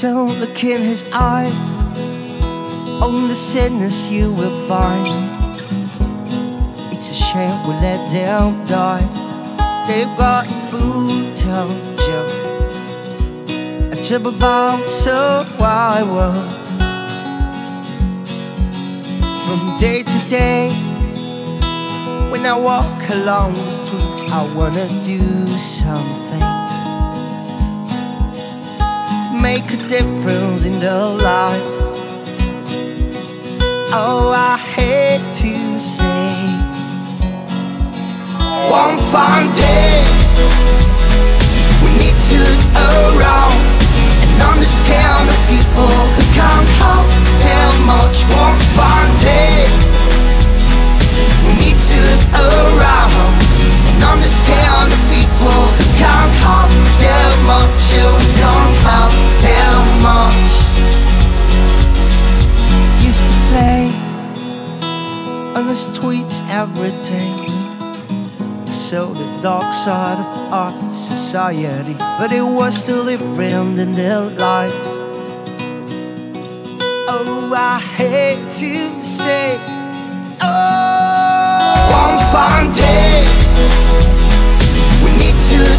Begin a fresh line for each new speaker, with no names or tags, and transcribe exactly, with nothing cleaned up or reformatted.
Don't look in his eyes, only sadness you will find. It's a shame we let them die. They've got food to jump, a job about survival. From day to day, when I walk along the streets, I wanna do something to make a difference in their lives. Oh, I hate to say, one fine day we need to look around and understand the people who can't help tell much. One fine day we need to look around and understand the people who can't help tell much. You can't help tell much. Used to play on the streets every day, so the dark side of our society, but it was still different in their life. Oh, I hate to say, oh, one fine day we need to